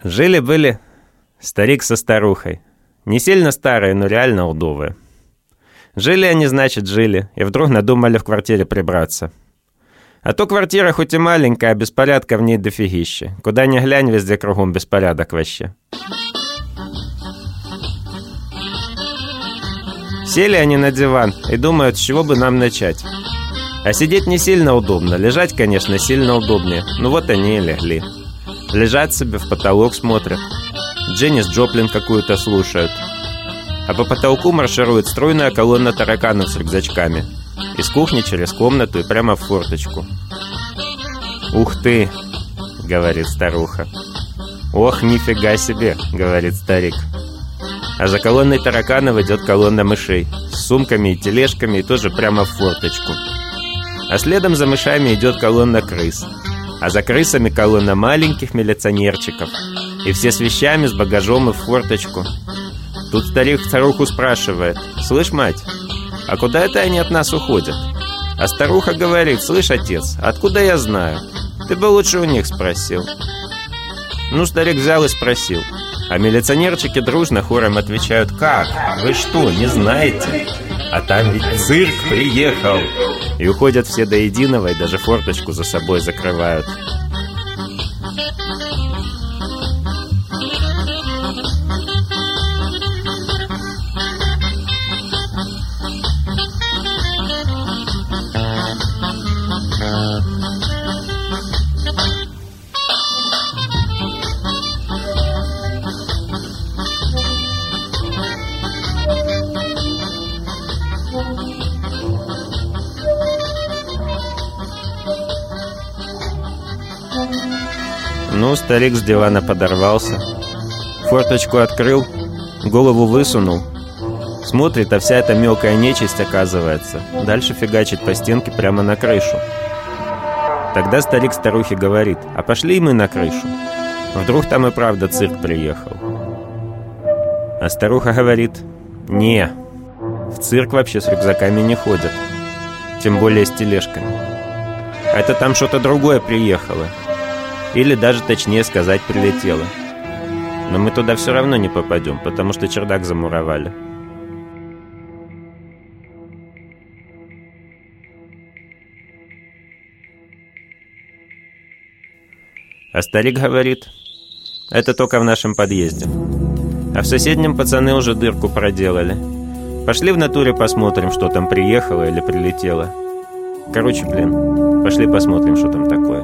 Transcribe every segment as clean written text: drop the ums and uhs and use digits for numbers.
Жили-были старик со старухой. Не сильно старые, но реально удовые. Жили они, значит, жили, и вдруг надумали в квартире прибраться. А то квартира хоть и маленькая, а беспорядка в ней дофигища. Куда ни глянь, везде кругом беспорядок вообще. Сели они на диван и думают, с чего бы нам начать. А сидеть не сильно удобно, лежать, конечно, сильно удобнее. Ну вот они и легли. Лежат себе, в потолок смотрят. Дженнис Джоплин какую-то слушают. А по потолку марширует стройная колонна тараканов с рюкзачками. Из кухни через комнату и прямо в форточку. «Ух ты!» — говорит старуха. «Ох, нифига себе!» — говорит старик. А за колонной тараканов идет колонна мышей с сумками и тележками, и тоже прямо в форточку. А следом за мышами идет колонна крыс. А за крысами колонна маленьких милиционерчиков. И все с вещами, с багажом и в форточку. Тут старик старуху спрашивает: «Слышь, мать, а куда это они от нас уходят?» А старуха говорит: «Слышь, отец, откуда я знаю? Ты бы лучше у них спросил». Ну, старик взял и спросил. А милиционерчики дружно хором отвечают: «Как? Вы что, не знаете? А там ведь цирк приехал!» И уходят все до единого, и даже форточку за собой закрывают. Ну, старик с дивана подорвался, форточку открыл, голову высунул. Смотрит, а вся эта мелкая нечисть, оказывается, дальше фигачит по стенке прямо на крышу. Тогда старик старухе говорит: «А пошли мы на крышу. Вдруг там и правда цирк приехал». А старуха говорит: «Не, в цирк вообще с рюкзаками не ходят, тем более с тележками. Это там что-то другое приехало. Или даже, точнее сказать, прилетело. Но мы туда все равно не попадем, потому что чердак замуровали». А старик говорит: «Это только в нашем подъезде. А в соседнем пацаны уже дырку проделали. Пошли в натуре посмотрим, что там приехало или прилетело. Короче, пошли посмотрим, что там такое».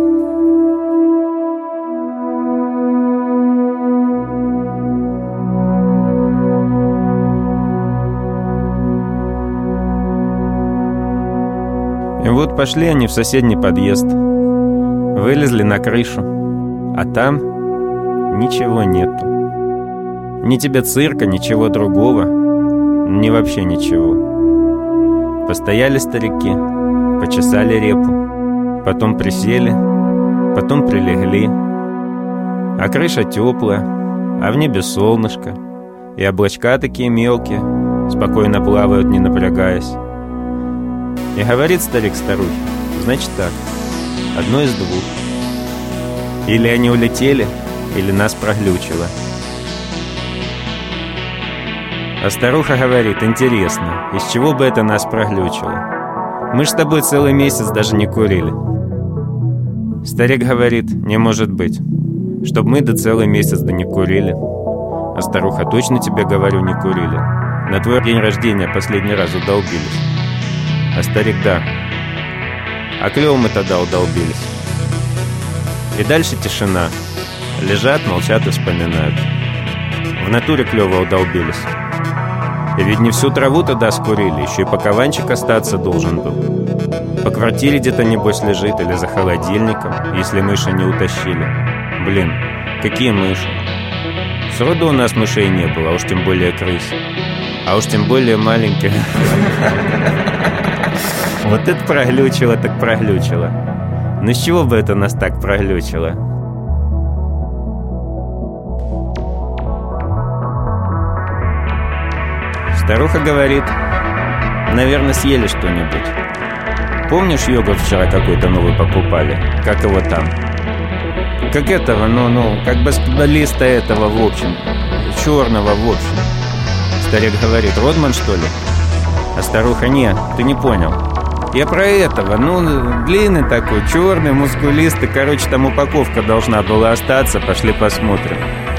И вот пошли они в соседний подъезд. Вылезли на крышу. А там ничего нету. Ни тебе цирка, ничего другого. Ни вообще ничего. Постояли старики, почесали репу. Потом присели, потом прилегли. А крыша теплая, а в небе солнышко. И облачка такие мелкие, спокойно плавают, не напрягаясь. И говорит старик старухе: «Значит так, одно из двух. Или они улетели, или нас проглючило». А старуха говорит: «Интересно, из чего бы это нас проглючило? Мы ж с тобой целый месяц даже не курили». Старик говорит: «Не может быть, чтоб мы целый месяц не курили». А старуха: «Точно тебе говорю, не курили. На твой день рождения последний раз удолбились». А старик: «Да. А клёво мы тогда удолбились». И дальше тишина. Лежат, молчат и вспоминают. В натуре клёво удолбились. И ведь не всю траву тогда скурили, еще и пакованчик остаться должен был. По квартире где-то, небось, лежит или за холодильником, если мыши не утащили. Какие мыши? Сроду у нас мышей не было, а уж тем более крыс. А уж тем более маленьких. Вот это проглючило так проглючило. Ну с чего бы это нас так проглючило? Старуха говорит: «Наверное, съели что-нибудь. Помнишь, йогурт вчера какой-то новый покупали? Как его там? Как этого, как баскетболиста этого, в общем. Черного, в общем. Старик говорит: Родман, что ли? А старуха: не, ты не понял. Я про этого, длинный такой, черный, мускулистый. Короче, там упаковка должна была остаться. Пошли посмотрим.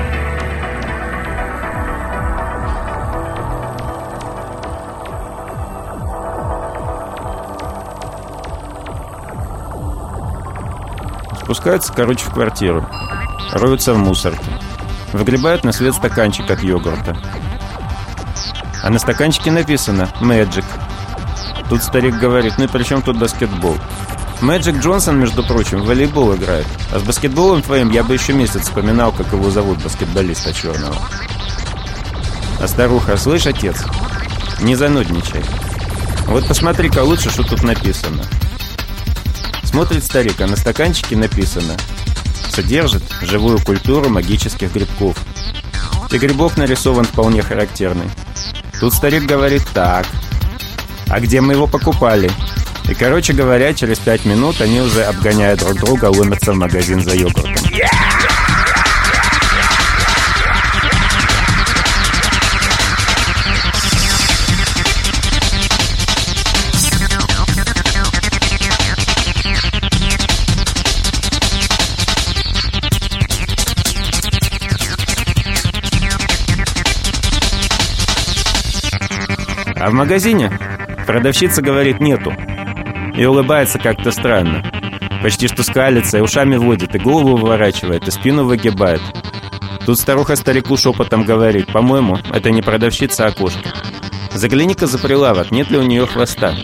Спускаются, в квартиру. Роются в мусорке. Выгребают на свет стаканчик от йогурта. А на стаканчике написано «Magic». Тут старик говорит: и при чем тут баскетбол? Мэджик Джонсон, между прочим, в волейбол играет. А с баскетболом твоим я бы еще месяц вспоминал, как его зовут, баскетболиста черного. А старуха: слышь, отец, не занудничай. Вот посмотри-ка лучше, что тут написано. Смотрит старик, а на стаканчике написано: содержит живую культуру магических грибков. И грибок нарисован вполне характерный. Тут старик говорит: так, а где мы его покупали? И, короче говоря, через 5 минут они уже, обгоняя друг друга, ломятся в магазин за йогуртом. А в магазине продавщица говорит: нету. И улыбается как-то странно. Почти что скалится, и ушами водит, и голову выворачивает, и спину выгибает. Тут старуха старику шепотом говорит: по-моему, это не продавщица, а кошка. Загляни-ка за прилавок, нет ли у нее хвоста.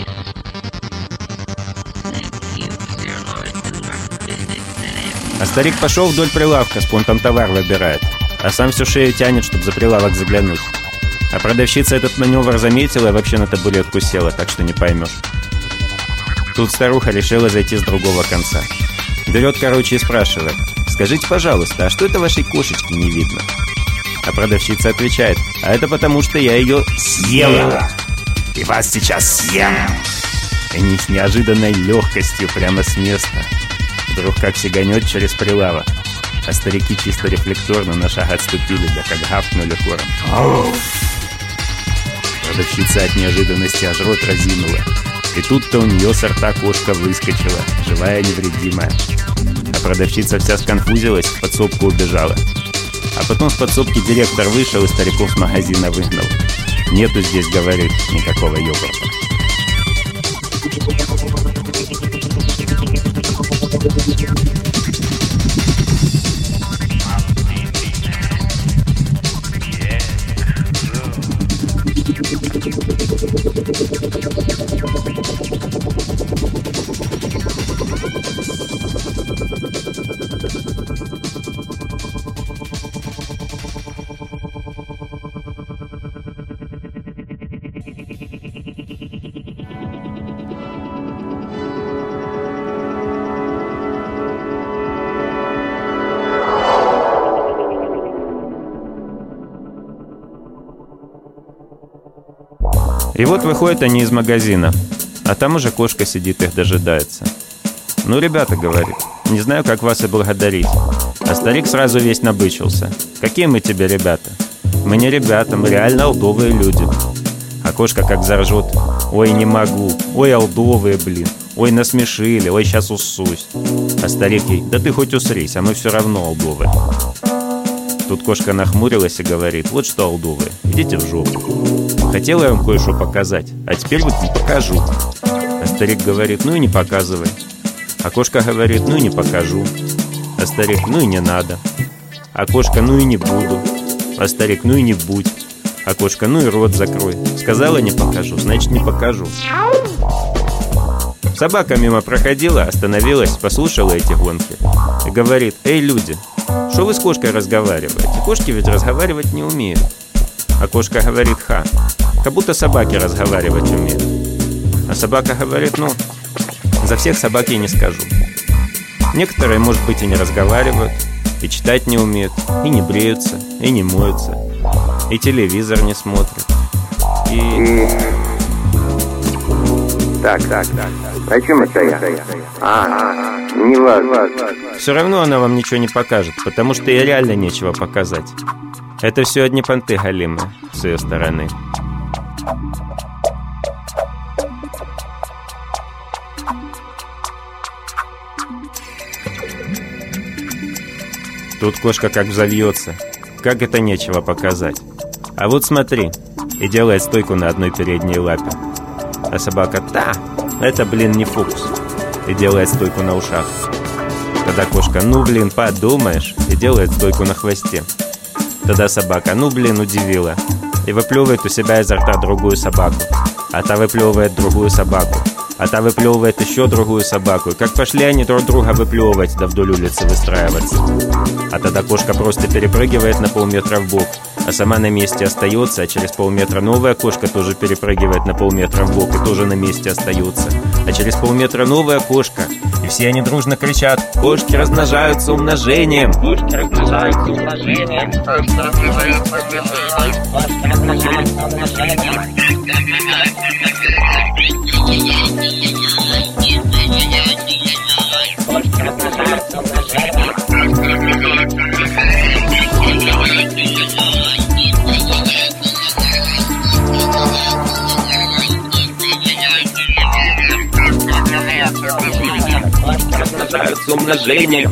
А старик пошел вдоль прилавка, спонтом товар выбирает, а сам всю шею тянет, чтобы за прилавок заглянуть. А продавщица этот маневр заметила и вообще на табуретку села, так что не поймешь. Тут старуха решила зайти с другого конца. Берет, и спрашивает: скажите, пожалуйста, а что это вашей кошечки не видно? А продавщица отвечает: а это потому, что я ее съела. И вас сейчас съем. И они с неожиданной легкостью прямо с места вдруг как сиганет через прилавок. А старики чисто рефлекторно на шаг отступили, да как гавкнули хором. Продавщица от неожиданности аж рот разинула. И тут-то у нее с рта кошка выскочила, живая, невредимая. А продавщица вся сконфузилась, в подсобку убежала. А потом с подсобки директор вышел и стариков с магазина выгнал. Нету здесь, говорит, никакого йогурта. И вот выходят они из магазина, а там уже кошка сидит, их дожидается. «Ну, ребята, — говорит, — не знаю, как вас и благодарить». А старик сразу весь набычился. «Какие мы тебе ребята?» «Мы не ребята, мы реально олдовые люди». А кошка как заржет: «Ой, не могу, ой, олдовые, блин, ой, насмешили, ой, сейчас уссусь». А старик ей: «Да ты хоть усрись, а мы все равно олдовые». Тут кошка нахмурилась и говорит: «Вот что, олдовые, идите в жопу. Хотела я вам кое-что показать, а теперь вот не покажу». А старик говорит: «Ну и не показывай». А кошка говорит: «Ну и не покажу». А старик: «Ну и не надо». А кошка: «Ну и не буду». А старик: «Ну и не будь». А кошка: «Ну и рот закрой. Сказала, не покажу, значит, не покажу». Собака мимо проходила, остановилась, послушала эти гонки и говорит: «Эй, люди, что вы с кошкой разговариваете? Кошки ведь разговаривать не умеют». А кошка говорит: «Ха, как будто собаки разговаривать умеют». А собака говорит: «Ну, за всех собак я не скажу. Некоторые, может быть, и не разговаривают, и читать не умеют, и не бреются, и не моются, и телевизор не смотрят, и...» Так. О чем это я? Не важно. Все равно она вам ничего не покажет, потому что ей реально нечего показать. Это все одни понты галимые с ее стороны. Тут кошка как взовьется. Как это нечего показать? А вот смотри. И делает стойку на одной передней лапе. А собака: «Да, это, блин, не фокус». И делает стойку на ушах. Тогда кошка: «Ну, блин, подумаешь». И делает стойку на хвосте. Тогда собака: «Ну, блин, удивила». И выплевывает у себя изо рта другую собаку. А та выплевывает другую собаку. А та выплевывает еще другую собаку. И как пошли они друг друга выплевывать, да вдоль улицы выстраиваться. А тогда кошка просто перепрыгивает на полметра в бок, а сама на месте остается, а через полметра новая кошка тоже перепрыгивает на полметра в бок и тоже на месте остается. А через полметра новая кошка. И все они дружно кричат: «Кошки размножаются умножением! Кошки размножаются умножением! Кошки размножаются умножением! Кошки размножаются умножением!» С умножением.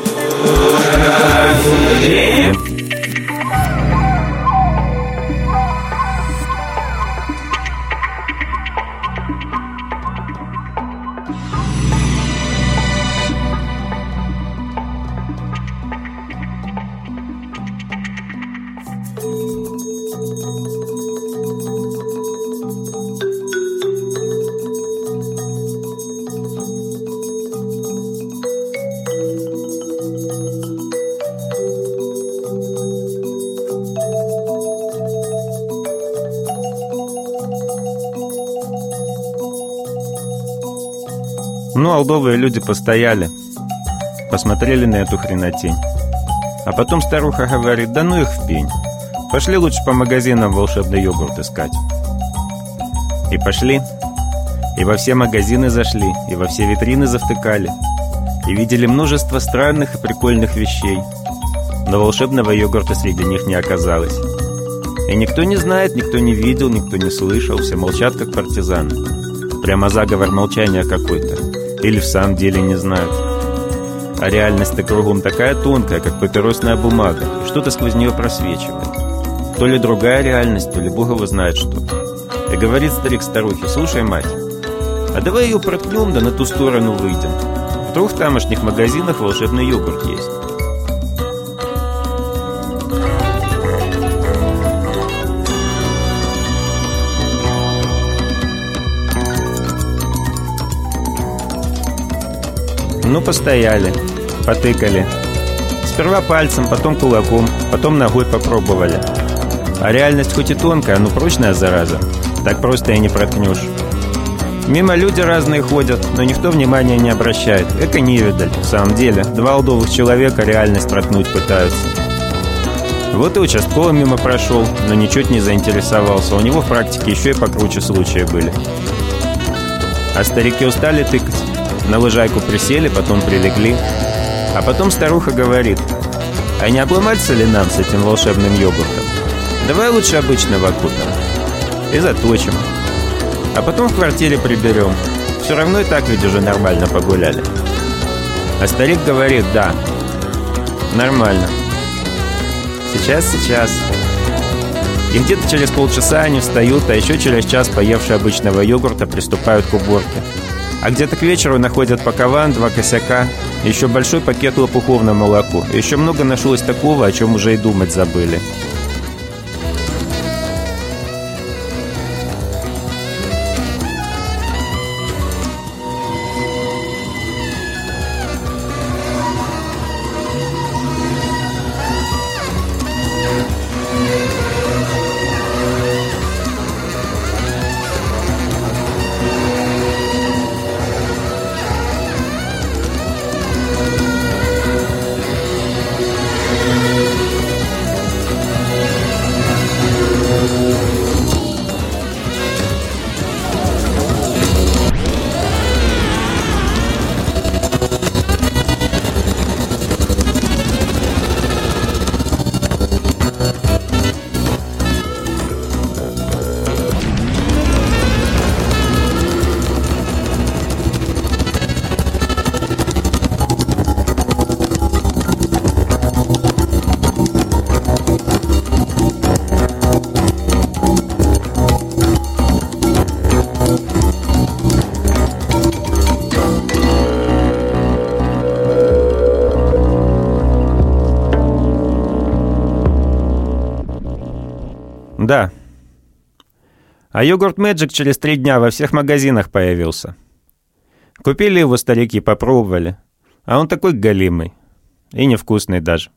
Ну, алдовые люди постояли, посмотрели на эту хренотень. А потом старуха говорит: «Да ну их в пень. Пошли лучше по магазинам волшебный йогурт искать». И пошли. И во все магазины зашли, и во все витрины завтыкали. И видели множество странных и прикольных вещей. Но волшебного йогурта среди них не оказалось. И никто не знает, никто не видел, никто не слышал. Все молчат, как партизаны. Прямо заговор молчания какой-то. Или в самом деле не знают. А реальность-то кругом такая тонкая, как папиросная бумага, и что-то сквозь нее просвечивает. То ли другая реальность, то ли Бог его знает что. И говорит старик старухе: «Слушай, мать, а давай ее проткнем, да на ту сторону выйдем. Вдруг в тамошних магазинах волшебный йогурт есть». Ну, постояли, потыкали. Сперва пальцем, потом кулаком, потом ногой попробовали. А реальность хоть и тонкая, но прочная зараза. Так просто и не проткнешь. Мимо люди разные ходят, но никто внимания не обращает. Эко невидаль, в самом деле. Два алдовых человека реальность проткнуть пытаются. Вот и участковый мимо прошел, но ничуть не заинтересовался. У него в практике еще и покруче случаи были. А старики устали тыкать. На лужайку присели, потом прилегли. А потом старуха говорит: «А не обломаться ли нам с этим волшебным йогуртом? Давай лучше обычного купим. И заточим. А потом в квартире приберем. Все равно и так ведь уже нормально погуляли». А старик говорит: «Да, нормально. Сейчас. И где-то через полчаса они встают, а еще через час, поевшие обычного йогурта, приступают к уборке. А где-то к вечеру находят пакован, 2 косяка, еще большой пакет лопухов на молоко. И еще много нашлось такого, о чем уже и думать забыли. Да. А йогурт Мэджик через 3 дня во всех магазинах появился. Купили его старики, попробовали. А он такой галимый. И невкусный даже.